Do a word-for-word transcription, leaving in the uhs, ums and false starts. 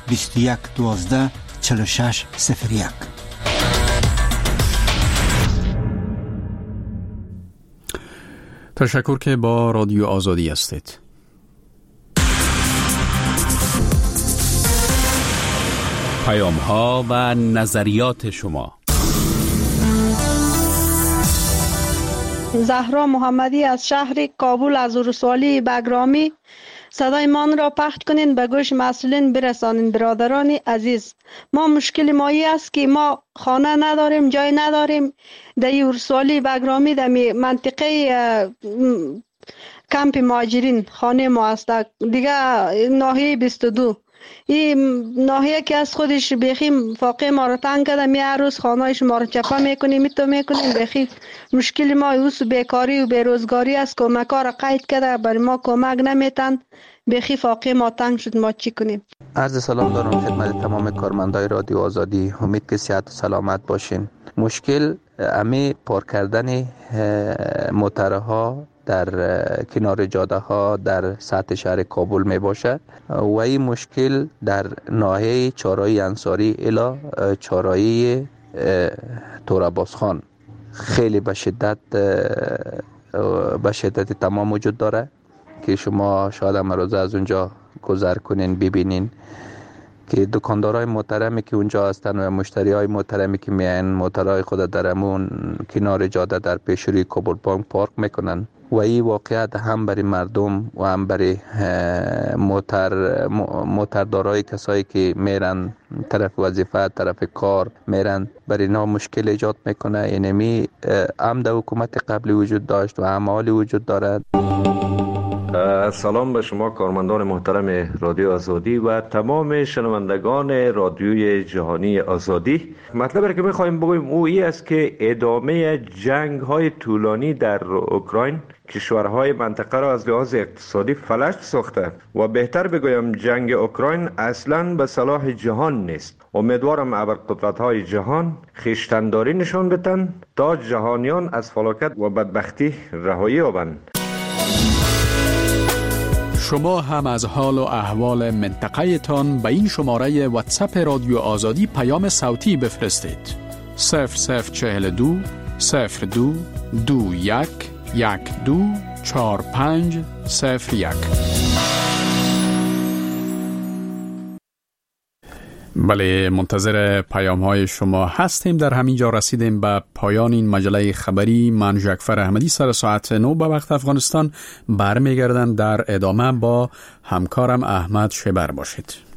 بیست و یک دوازده چهل و شش صفر یک. تشکر که با رادیو آزادی هستید. پیام ها و نظریات شما. زهرا محمدی از شهر کابل از ولسوالی بگرامی صدای من را پخش کنین به گوش مسئولین برسانین. برادران عزیز، ما مشکل مایی است که ما خانه نداریم، جای نداریم. در این ولسوالی بگرامی در منطقه کمپ مهاجرین خانه ما است، دیگه ناحیه بیست و دو. این ناحیه که از خودش بخیم فاقه ما را تنگ کرده، می هر روز خانه‌اش ما را چپا میکنیم، میتو میکنیم. بخیم مشکل ما اوس بیکاری و بیروزگاری است. کمک‌ها را قید کرده، برای ما کمک نمیتن. بخی فاقه ما تنگ شد، ما چی کنیم؟ عرض سلام دارم خدمت تمام کارمندای رادیو آزادی. امید که صحت و سلامت باشین. مشکل امی پارک کردن موترها در کنار جاده ها در سطح شهر کابل می باشه و این مشکل در ناحیه چهارراه انصاری الی چهارراه تورابازخان خیلی به شدت به شدت تمام وجود داره که شما شاید امروز از اونجا گذر کنین ببینین که دکاندارای محترمی که اونجا هستن و مشتریای محترمی که میان موترهای خود در همون کنار جاده در پیش روی کابل بانک پارک میکنن و این واقعیت هم برای مردم و هم برای موتر موتردارای کسایی که میرن طرف وظیفه طرف کار میرن برای اینا مشکل ایجاد میکنه. اینمی هم در حکومت قبلی وجود داشت و هم حالی وجود دارد. سلام به شما کارمندان محترم رادیو آزادی و تمام شنوندگان رادیوی جهانی آزادی. مطلبی که میخوایم بگویم او ای است که ادامه جنگ های طولانی در اوکراین کشورهای منطقه را از لحاظ اقتصادی فلج ساخته و بهتر بگویم جنگ اوکراین اصلاً به صلاح جهان نیست. امیدوارم ابرقدرت‌های جهان خویشتن‌داری نشان بدن تا جهانیان از فلاکت و بدبختی رهایی یابند. شما هم از حال و احوال منطقه تان به این شماره واتساپ رادیو آزادی پیام صوتی بفرستید. صفر صفر چهل و دو صفر دو دو یک یک دو چهار پنج صفر یک. بله، منتظر پیام های شما هستیم. در همین جا رسیدیم به پایان این مجله خبری. من جعفر احمدی سر ساعت نه به وقت افغانستان برمیگردم. در ادامه با همکارم احمد شبر باشید.